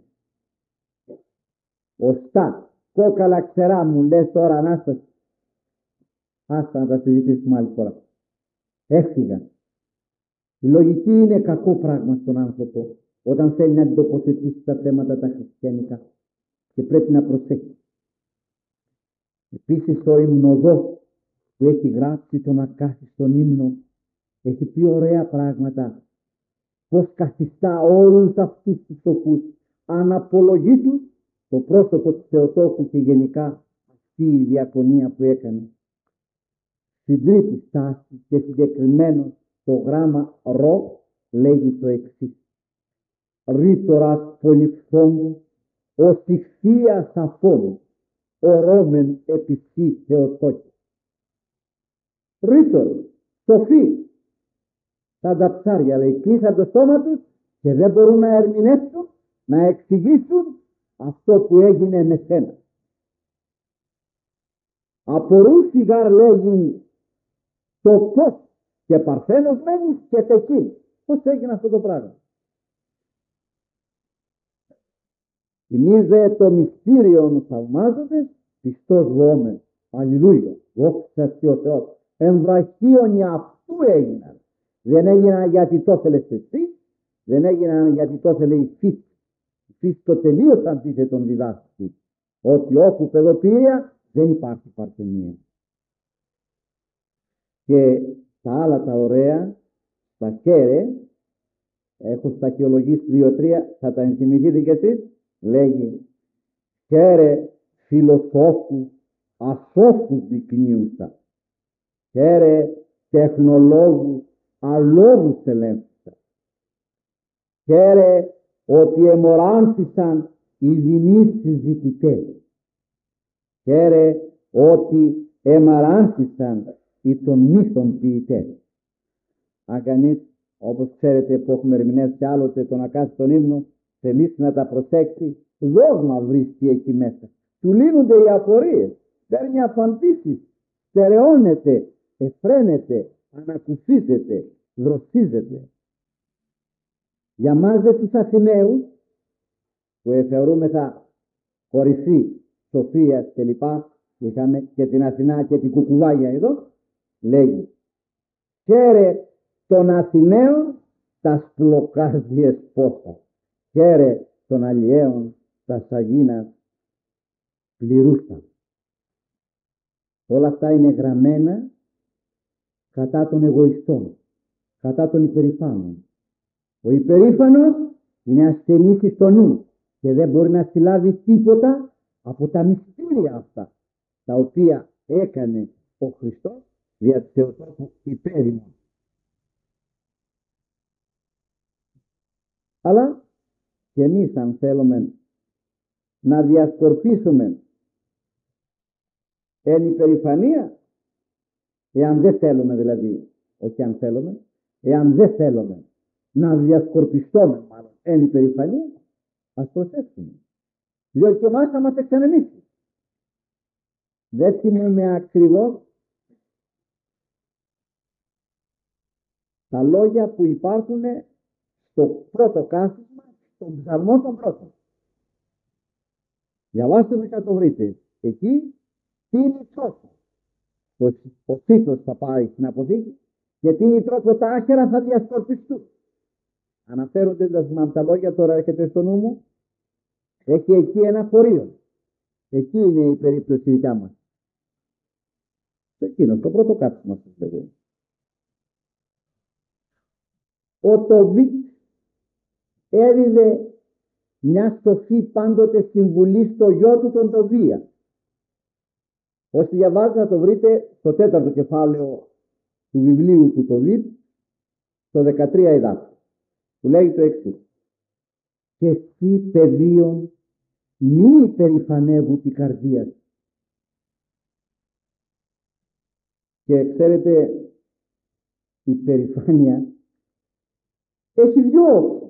Οστά, κόκαλα ξερά μου λες τώρα Ανάσταση. Άστα να τα συζητήσουμε άλλη φορά. Έφυγαν. Η λογική είναι κακό πράγμα στον άνθρωπο όταν θέλει να αντιτοποθετήσει τα θέματα τα χριστιανικά και πρέπει να προσέχει. Επίσης ο υμνοδός που έχει γράψει τον ακάθιστον ύμνο, έχει πει ωραία πράγματα, πως καθιστά όλους αυτούς τους σοφούς αναπολογή τους το πρόσωπο του Θεοτόκου και γενικά αυτή η διακονία που έκανε. Στην τρίτη στάση και συγκεκριμένο το γράμμα ρο λέγει το εξής: ρήτορας πολυφθόμου, ως ηχθείας αφών, ορώμεν επισή Θεοτόκη. Ρήτοροι, σοφοί, σαν τα ψάρια, λέει, κλείσαν το στόμα τους και δεν μπορούν να ερμηνεύσουν, να εξηγήσουν αυτό που έγινε με σένα. Απορούσι γαρ λέγει το πώς και παρθένος μένεις και τεκείς. Πώς έγινε αυτό το πράγμα? Θυμίζε το μυστήριον θαυμάζοντες, πιστός βόμεν. Αλληλούια, δόξα ο Θεός. Εμβραχίωνοι αυτού έγιναν. Δεν έγιναν γιατί το ήθελες εσύ, δεν έγιναν γιατί το ήθελε η φύση. Η φύση το τελείως αντίθετον διδάσκει. Ότι όπου παιδοποιία δεν υπάρχει παρθενία. Και τα άλλα τα ωραία, τα χέρε, έχω σταχυολογήσει 2-3, θα τα ενθυμηθείτε κι εσείς, λέγει χέρε φιλοσόφου ασόφους δεικνύουσα, χέρε τεχνολόγου αλόγους ελέγχουσα, χέρε ότι εμοράνθησαν οι δεινοί συζητητές, χέρε ότι εμαράνθησαν οι των μύθων ποιητές. Αν κανείς, όπως ξέρετε που έχουμε ερμηνεύσει άλλοτε τον ακάθιστον ύμνο, θελήσει να τα προσέξει, δόγμα βρίσκει εκεί μέσα. Του λύνονται οι απορίες, παίρνει απαντήσεις, στερεώνεται, εφραίνεται, ανακουφίζεται, δροσίζεται. Για μας δε τους Αθηναίους, που θεωρούμεθα κορυφή σοφίας κλπ, είχαμε και την Αθηνά και την Κουκουβάγια εδώ, λέγει χαίρε των Αθηναίων τα σπλοκάζιες πόσα, χαίρε των αλλιέων τα σαγίνα πληρούσαν. Όλα αυτά είναι γραμμένα κατά των εγωιστών, κατά των υπερηφάνων. Ο υπερήφανος είναι ασθενής στο νου και δεν μπορεί να συλλάβει τίποτα από τα μυστήρια αυτά τα οποία έκανε ο Χριστός δια του Θεοτόκου υπέρημον. Αλλά και εμείς αν θέλουμε να διασκορπίσουμε εν υπερηφανία, εάν δεν θέλουμε δηλαδή, όχι αν θέλουμε, εάν δεν θέλουμε να διασκορπιστούμε μάλλον εν υπερηφανία, ας προσέξουμε. Διότι και εμάς θα μας εξανεμίσει. Δεν θυμούμε ακριβώς τα λόγια που υπάρχουν στο πρώτο κάθισμα των ψαλμών των πρώτων. Διαβάστε με και το βρείτε. Εκεί τίνει τρόπο. Ο τίτλος θα πάει στην αποθήκη και τίνει τρόπο τα άχερα θα διασκορπιστούν. Αναφέρονται, δεν θυμάμαι τα λόγια, τώρα έρχεται στο νου μου. Έχει εκεί ένα φορείο. Εκεί είναι η περίπτωση δικιά μας. Σε εκείνο, το πρώτο κάθισμα σας λέγω. Ο Τοβίτ έδιδε μια σοφή πάντοτε συμβουλή στο γιο του τον Τοβία. Όσοι διαβάζετε να το βρείτε στο 4ο κεφάλαιο του βιβλίου του Τοβίτ, στο 13 εδάφιο, που λέει το εξής: και εσύ παιδίον μη υπερηφανεύου την καρδία σου. Και ξέρετε, η περηφάνεια έχει δυο όψεις.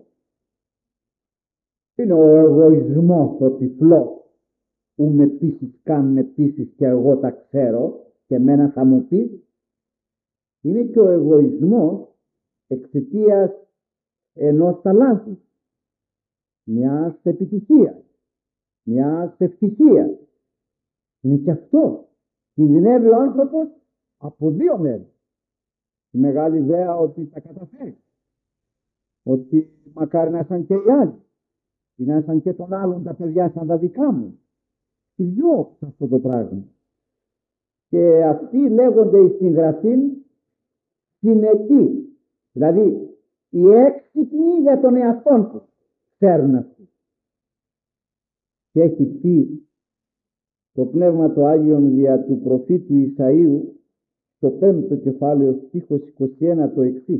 Είναι ο εγωισμός, ο τυφλός, που με πείσεις, καν με πείσεις και εγώ τα ξέρω και εμένα θα μου πεις. Είναι και ο εγωισμός εξαιτίας ενός ταλάντου, μιας επιτυχίας, μιας ευτυχίας. Είναι και αυτό. Κινδυνεύει ο άνθρωπος από δύο μέρες. Η μεγάλη ιδέα ότι θα καταφέρει. Ότι μακάρι να σαν και οι άλλοι. Ή να σαν και των άλλων τα παιδιά σαν τα δικά μου. Οι δυο αυτό το πράγμα. Και αυτοί λέγονται οι συγγραφείς συνετοί, δηλαδή οι έξυπνοι για τον εαυτόν τους φέρουν αυτοί. Και έχει πει το Πνεύμα το Άγιον δια του προφήτου Ισαΐου στο 5ο κεφάλαιο στίχος 21 το εξής: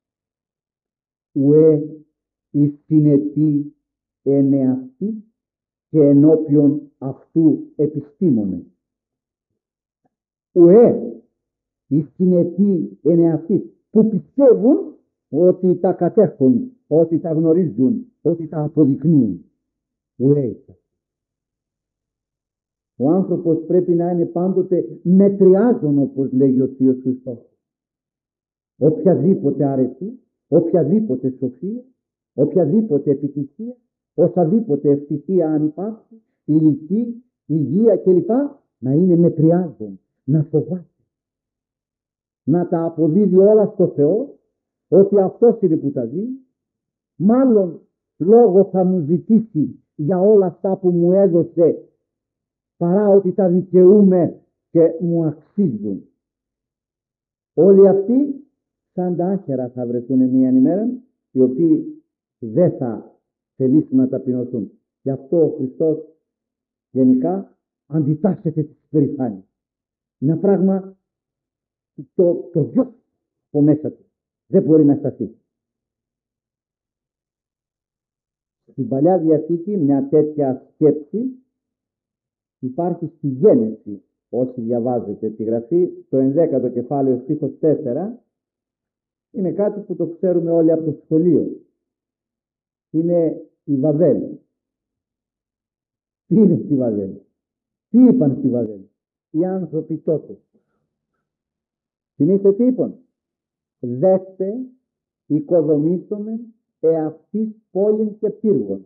ουέ εις συνετοί εν εαυτής και ενώπιον αυτού επιστήμονες. Ουέ εις συνετοί εν εαυτής, που πιστεύουν ότι τα κατέχουν, ότι τα γνωρίζουν, ότι τα αποδεικνύουν. Ουέ. Ο άνθρωπος πρέπει να είναι πάντοτε μετριάζον, όπως λέγει ο Θείος Χριστός. Οποιαδήποτε αρετή, οποιαδήποτε σοφία, οποιαδήποτε επιτυχία, οσαδήποτε ευτυχία αν υπάρχει, ηλική, υγεία κλπ, να είναι μετριάζον, να φοβάται, να τα αποδίδει όλα στο Θεό, ότι αυτός είναι που τα δει, μάλλον λόγο θα μου ζητήσει για όλα αυτά που μου έδωσε, παρά ότι τα δικαιούμαι και μου αξίζουν. Όλοι αυτοί σαν τα άχερα θα βρεθούν μία ημέρα, οι οποίοι δεν θα θελήσουν να ταπεινωθούν. Γι' αυτό ο Χριστός γενικά αντιτάσσεται της περηφάνειας. Ένα πράγμα το διώχνει από μέσα του. Δεν μπορεί να σταθεί. Στην Παλιά Διαθήκη μια τέτοια σκέψη υπάρχει στη Γένεση. Όσοι διαβάζετε τη Γραφή, το 11ο κεφάλαιο στίχος 4, είναι κάτι που το ξέρουμε όλοι από το σχολείο. Είναι η Βαβέλ. Τι είναι στη Βαβέλ? Τι είπαν στη Βαβέλ οι άνθρωποι τότε? Θυμίστε τι είπαν? Δέστε οικοδομήσομεν εαυτής πόλην και πύργων.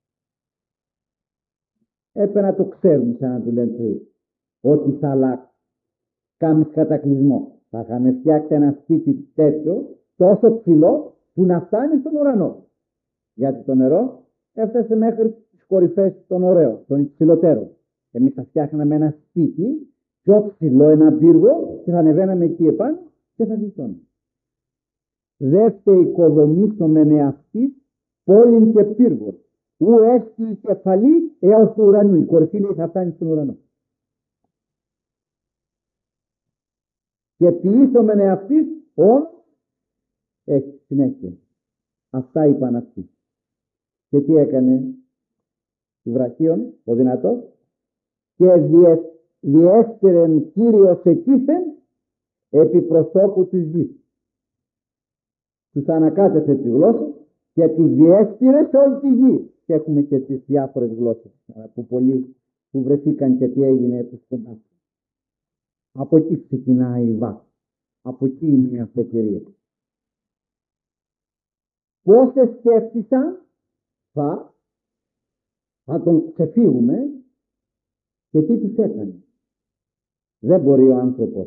Έπρεπε να το ξέρουν σαν να του λένε Θεού. Ότι θα αλλάξει. Κάνεις κατακλυσμό. Θα είχαμε φτιάξει ένα σπίτι τέτοιο, τόσο ψηλό, που να φτάνει στον ουρανό. Γιατί το νερό έφτασε μέχρι τις κορυφές των ωραίων, των υψηλότερων. Εμείς θα φτιάχναμε ένα σπίτι πιο ψηλό, ένα πύργο, και θα ανεβαίναμε εκεί επάνω και θα ζητώναμε. Δεύτε οικοδομήσομεν εαυτής πόλην και πύργων, ου έστι η κεφαλή έως του ουρανού. Η κορυφή λέει θα φτάνει στον ουρανό. Και ποιήσομεν εαυτής όλο έχει συνέχεια. Αυτά είπαν αυτοί. Και τι έκανε η Βραχίων, ο δυνατός? Και διέσπηρεν Κύριος εκείθεν επί προσώπου της γης. Τους ανακάτεσε τη γλώσσα και τους διέσπηρε σε όλη τη γη. Και έχουμε και τις διάφορες γλώσσες που πολλοί που βρεθήκαν και τι έγινε επί σκοντά. Από εκεί ξεκινάει η βάση. Από εκεί είναι η αφετηρία. Πόσες σκέφτησαν θα τον ξεφύγουμε, και τι τους έκανε? Δεν μπορεί ο άνθρωπος.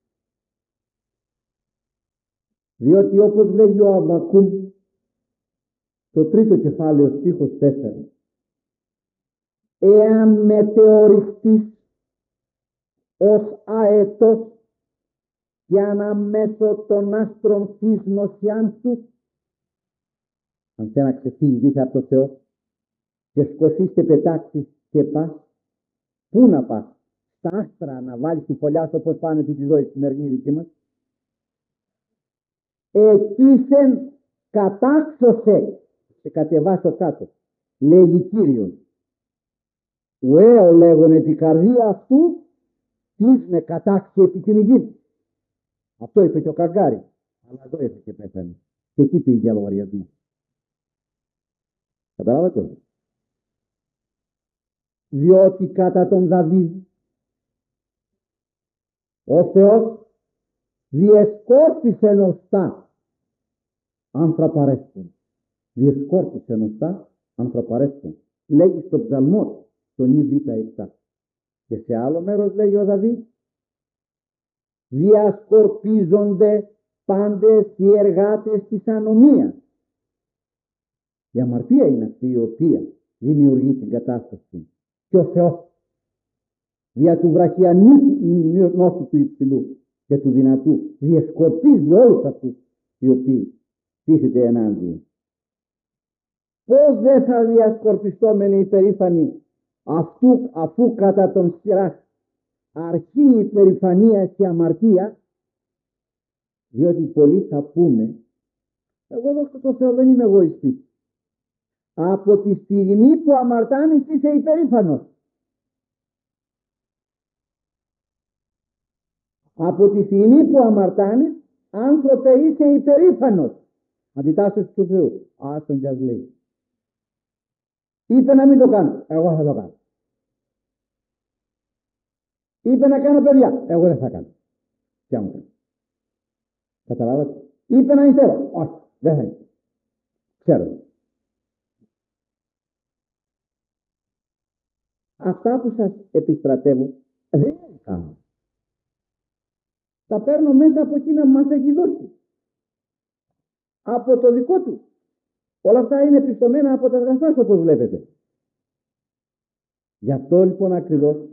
Διότι όπως λέγει ο Αββακούμ το 3ο κεφάλαιο στίχος 4, εάν μετεωριστείς ως αετός και αναμέσω των άστρων της νοσιάν σου, αν θέλει να ξεφύγεις δίχα από το Θεό και σκοθείς και πετάξεις και πας, πού να πας? Στα άστρα να βάλεις τη φωλιά σου, όπως πάνε του τη ζωή σημερινή δική μας? Εκείσεν κατάξωσε, σε κατεβάσω κάτω, λέγει Κύριος. Ουέω λέγονε την καρδία αυτού, τις με κατάξει επί την γη. Αυτό είπε και ο Καγκάρης, αλλά εδώ είπε και πέθανε. Και εκεί πήγε για λογαριασμό. Καταλάβατε? Διότι κατά τον Δαβίδ ο Θεός διεσκόρπισε νοστά ανθρωπαρέστον. Διεσκόρπισε νοστά ανθρωπαρέστον. Λέγει στο ψαλμό τον Ιβ7. Και σε άλλο μέρος λέγει ο Δαβίδ, διασκορπίζονται πάντες οι εργάτες της ανομίας. Η αμαρτία είναι αυτή η οποία δημιουργεί την κατάσταση. Και ο Θεός δια του βραχιανού του υψηλού και του δυνατού διεσκορπίζει όλους αυτούς οι οποίοι τίθεται ενάντια. Πώς δεν θα διασκορπιστόμενοι υπερήφανοι αφού κατά τον Σιράχ αρχή η υπερηφανία και αμαρτία, διότι πολλοί θα πούμε, εγώ δόξα τω Θεώ δεν είμαι εγωιστής. Από τη στιγμή που αμαρτάνεις είσαι υπερήφανος. Από τη στιγμή που αμαρτάνεις, άνθρωπε, είσαι υπερήφανος. Αντιτάσσεσαι του Θεού. Άστον κι ας λέει. Είπε να μην το κάνω. Εγώ θα το κάνω. Είπε να κάνω παιδιά. Εγώ δεν θα κάνω. Τι μου κάνει. Καταλάβατε. Είπε να νηστεύω. Όχι. Δεν θα νηστεύω. Ξέρω. Αυτά που σας επιστρατεύω δεν κάνω. Τα παίρνω μέσα από εκείνα που μας έχει δώσει. Από το δικό του. Όλα αυτά είναι πιστωμένα από τα γραφές, όπως βλέπετε. Γι' αυτό λοιπόν ακριβώς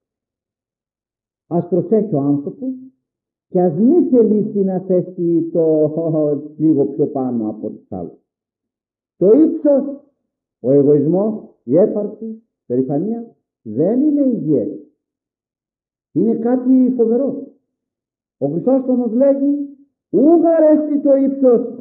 ας προσέχει ο άνθρωπος και ας μην θελήσει να θέσει το λίγο πιο πάνω από τους άλλους. Το ύψος, ο εγωισμός, η έπαρξη, η περηφανία δεν είναι υγιές. Είναι κάτι φοβερό. Ο Χρυσόστομος λέγει ούγαρεστη το ύψος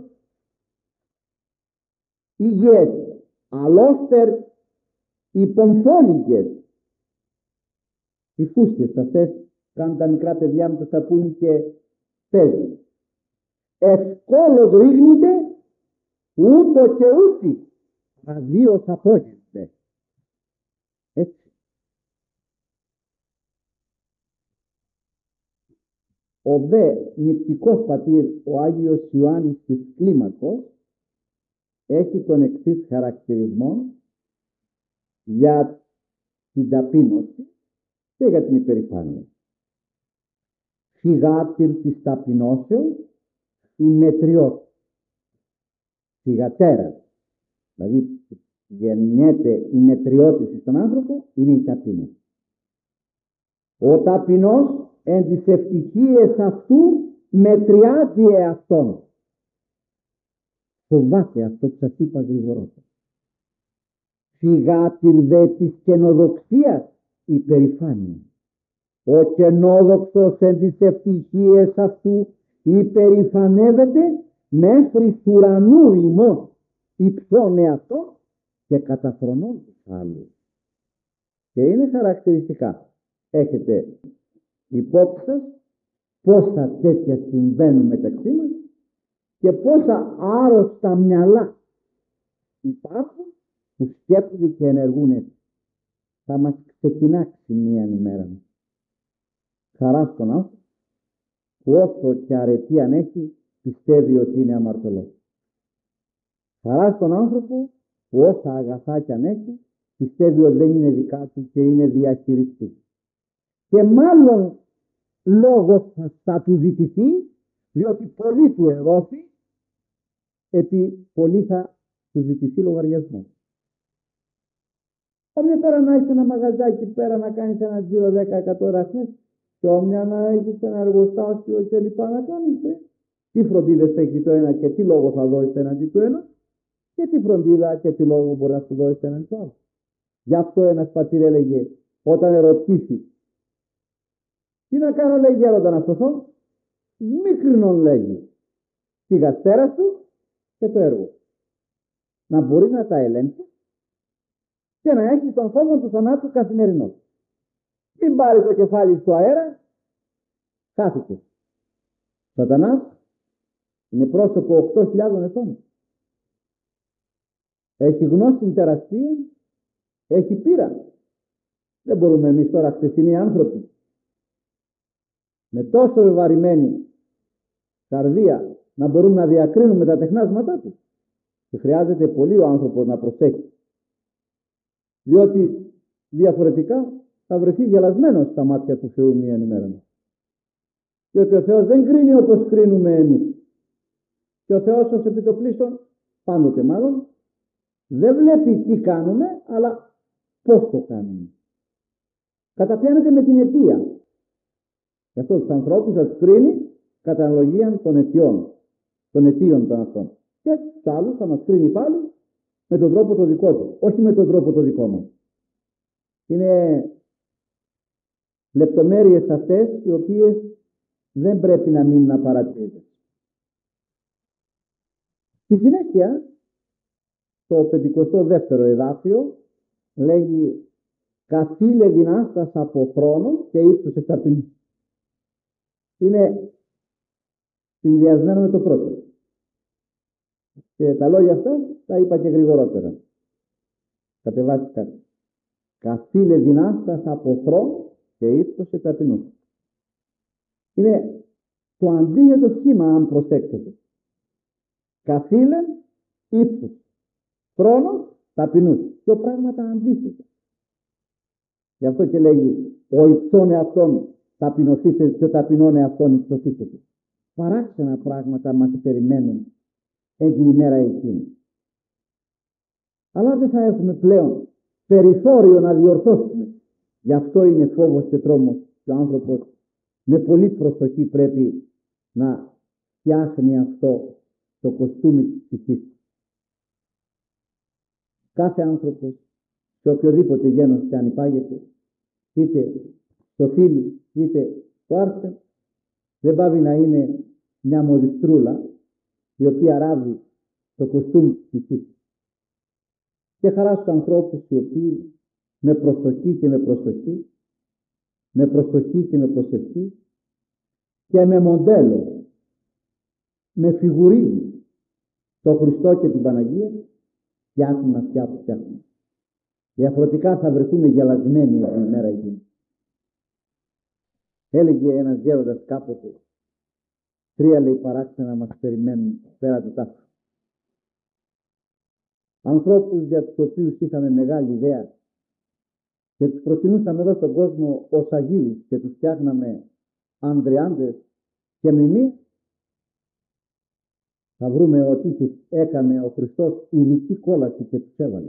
υγιές, αλόστερ υπομφόλικες. Οι φούσκες αυτές κάνουν τα μικρά παιδιά με το σαπούνι και παίζουν. Ευκόλως ρίγνεται ούτω και ούτι αδίως απόγευτε. Έτσι. Ο δε νηπτικός πατήρ, ο Άγιος Ιωάννης της Κλίμακος, έχει τον εξής χαρακτηρισμό για την ταπείνωση και για την υπερηφάνεια. Φυγάτηρ της ταπεινώσεως η μετριότητα. Φυγατέρα, δηλαδή γεννιέται η μετριότηση στον άνθρωπο, είναι η ταπείνωση. Ο ταπεινός εν τις ευτυχίες αυτού μετριάζει εαυτόν. Φοβάται αυτό που σας είπα γρηγορότερα. Φυγάτηρ δε της καινοδοξίας η περηφάνεια. Ο καινόδοξος εν τις ευτυχίες αυτού υπερηφανεύεται μέχρι του ουρανού ημών υψών εαυτό και καταφρονών τους άλλους. Και είναι χαρακτηριστικά. Έχετε υπόψη σας πόσα τέτοια συμβαίνουν μεταξύ μας και πόσα άρρωστα μυαλά υπάρχουν που σκέπτονται και ενεργούν έτσι. Θα μας ξεκινάξει μία ημέρα. Χαρά στον άνθρωπο που όσο και αρετή αν έχει πιστεύει ότι είναι αμαρτωλός. Χαρά στον άνθρωπο που όσα αγαθά κι αν έχει πιστεύει ότι δεν είναι δικά του και είναι διαχειριστή. Και μάλλον λόγος θα του ζητηθεί, διότι πολύ του εδόθη, επί πολύ θα του ζητηθεί λογαριασμό. Όμοια τώρα να έχεις ένα μαγαζάκι πέρα να κάνεις ένα τζίρο 10 δραχμές και όμοια να έχεις ένα εργοστάσιο και λοιπά να κάνεις. Τι φροντίδες έχει το ένα και τι λόγο θα δώσεις έναντι του ένα και τι φροντίδα και τι λόγο μπορεί να σου δώσεις έναντι του άλλου. Γι' αυτό ένας πατήρ έλεγε όταν ερωτήθη τι να κάνω, λέει, γέροντα να σωθώ, μικρινόν, λέγει, τη γαστέρα σου και το έργο. Να μπορεί να τα ελέγξει και να έχει τον φόβο του θανάτου καθημερινό. Μην πάρει το κεφάλι στο αέρα, χάθηκε. Σατανάς είναι πρόσωπο 8.000 ετών. Έχει γνώση τεραστία, έχει πείρα. Δεν μπορούμε εμείς τώρα χθεσινοί άνθρωποι με τόσο βεβαρημένη καρδία να μπορούμε να διακρίνουμε τα τεχνάσματά του. Και χρειάζεται πολύ ο άνθρωπος να προσέχει. Διότι διαφορετικά θα βρεθεί γελασμένος στα μάτια του Θεού μία ημέρα. Διότι ο Θεός δεν κρίνει όπως κρίνουμε εμείς. Και ο Θεός ως επιτοπλίστων, πάντοτε μάλλον, δεν βλέπει τι κάνουμε, αλλά πώς το κάνουμε. Καταπιάνεται με την αιτία. Γι' αυτό τους ανθρώπους θα τους κρίνει κατά αναλογία των αιτιών, των αιτίων των αυτών. Και τους άλλους θα μας κρίνει πάλι με τον τρόπο το δικό του, όχι με τον τρόπο το δικό μας. Είναι λεπτομέρειες αυτές οι οποίες δεν πρέπει να μείνουν απαρατήρητες. Στη συνέχεια, το 52ο εδάφιο λέγει «Καθήλε δυνάστας από χρόνο και ύψος εξαπίνου». Είναι συνδυασμένο με το πρώτο. Και τα λόγια αυτά τα είπα και γρηγορότερα. Κατεβάστηκα. «Καθήλε δυνάστας από χρόνο και ύψος εξαπίνου». Είναι το αντίθετο σχήμα, αν προσέξετε. Καθήλεν ύψος, χρόνος ταπεινούς. Δύο πράγματα αντίθετα. Γι' αυτό και λέγει ο υψών εαυτόν ταπεινωθήσετε και ο ταπεινών εαυτόν υψωθήσετε. Παράξενα πράγματα μας περιμένουν εν την ημέρα εκείνη. Αλλά δεν θα έχουμε πλέον περιθώριο να διορθώσουμε. Γι' αυτό είναι φόβος και τρόμος και ο άνθρωπος με πολύ προσοχή πρέπει να φτιάχνει αυτό το κοστούμι της ψυχής. Κάθε άνθρωπος σε οποιοδήποτε γένος και αν υπάγεται, είτε στο Φίλι είτε στο Άρσεν, δεν πάβει να είναι μια μοδιστρούλα η οποία ράβει το κοστούμι της ψυχής. Και χαρά στους ανθρώπους οι οποίοι με προσοχή και με προσοχή, με προσοχή και με προσευχή και με μοντέλο, με φιγουρίνη το Χριστό και την Παναγία φτιάχνουν αυτιά που φτιάχνουν. Διαφορετικά θα βρεθούμε γελασμένοι την ημέρα εκείνη. Έλεγε ένας γέροντας κάποτε, 3 λέει παράξενα μας περιμένουν πέρα του τάφου. Ανθρώπους για τους οποίους είχαμε μεγάλη ιδέα και τους προτιμούσαμε εδώ στον κόσμο ως Αγίους και τους φτιάχναμε ανδρεάντες και μνημεία, θα βρούμε ότι έκανε ο Χριστός ειδική κόλαση και τους έβαλε.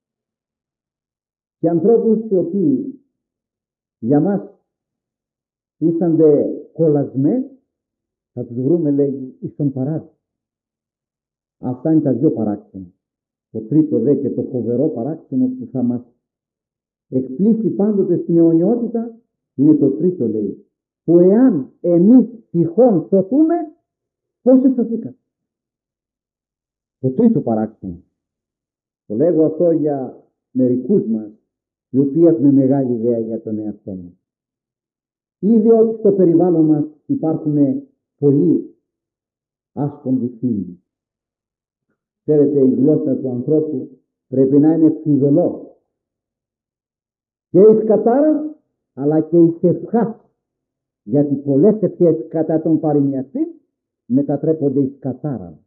Και ανθρώπους οι οποίοι για μας ήσανται κολλασμένοι, θα τους βρούμε, λέγει, εις τον παράδεισο. Αυτά είναι τα δύο παράξενα. Το τρίτο δε και το φοβερό παράξενο που θα μας εκπλήσει πάντοτε στην αιωνιότητα είναι το τρίτο, λέει, που εάν εμείς τυχόν σωθούμε, πώς σωθήκαμε. Το τρίτο παράξενο. Το λέγω αυτό για μερικούς μας οι οποίοι έχουν μεγάλη ιδέα για τον εαυτό μας. Ήδη ότι στο περιβάλλον μας υπάρχουν πολλοί άσκοντοι φίλοι. Ξέρετε, η γλώσσα του ανθρώπου πρέπει να είναι φιδωλό. Και εις κατάρας, αλλά και εις ευχάς. Γιατί πολλές ευχές κατά τον παροιμιαστή μετατρέπονται εις κατάρα.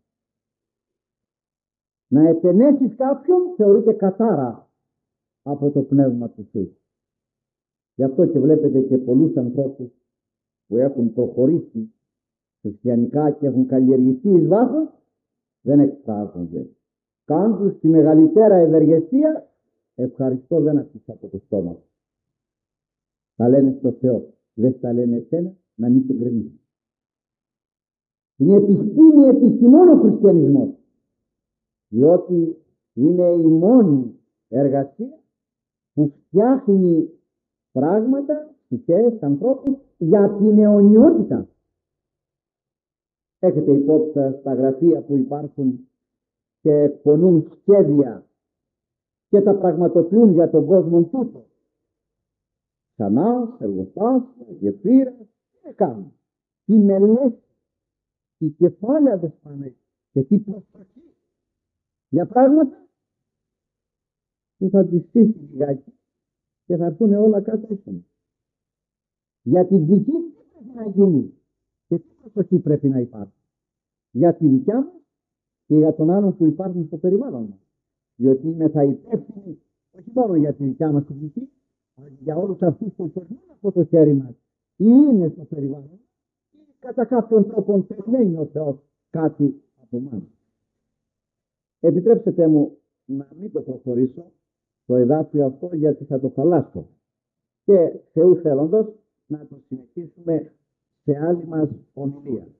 Να επενέσεις κάποιον θεωρείται κατάρα από το πνεύμα του Θεού. Γι' αυτό και βλέπετε και πολλούς ανθρώπους που έχουν προχωρήσει χριστιανικά και έχουν καλλιεργηθεί εις βάθος, δεν εκφράζονται. Κάνουν τη μεγαλύτερα ευεργεσία, ευχαριστώ δεν ακούσα από το στόμα του. Τα λένε στο Θεό, δεν τα λένε εσένα, να μην την κρεμίσει. Είναι επιστήμη επιστημών ο χριστιανισμός, διότι είναι η μόνη εργασία που φτιάχνει πράγματα, ψυχές, ανθρώπους για την αιωνιότητα. Έχετε υπόψη σας τα γραφεία που υπάρχουν και εκπονούν σχέδια και τα πραγματοποιούν για τον κόσμο τούτο. Ξανά, εργοστάσια, γεφύρες, τι κάνουν. Τι μελέτη, τι κεφάλαια δεν σπάνε και τι προσοχή. Για πράγματα που θα τις στήσει λιγάκι και θα έρθουν όλα κάτω ίσως. Για την δική τι πρέπει να γίνει και τι προσοχή πρέπει να υπάρχει. Για τη δικιά μας και για τον άλλον που υπάρχουν στο περιβάλλον μας. Διότι είμαι θα υπεύθυνοι όχι μόνο για τη δικιά μας την δική, αλλά για όλους αυτούς που περνούν από το χέρι μας ή είναι στο περιβάλλον ή κατά κάποιον τρόπο περιμένει ο Θεός κάτι από εμάς. Επιτρέψτε μου να μην το προχωρήσω το εδάφιο αυτό, γιατί θα το χαλάσω. και Θεού θέλοντος να το συνεχίσουμε σε άλλη μας ομιλία.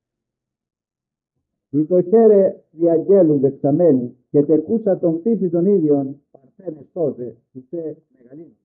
«Δι το χαίρε διαγγέλου δεξαμένη και τεκούσα τον κτήσει των ίδιων παρθένες τόζε του τε μεγαλύνου».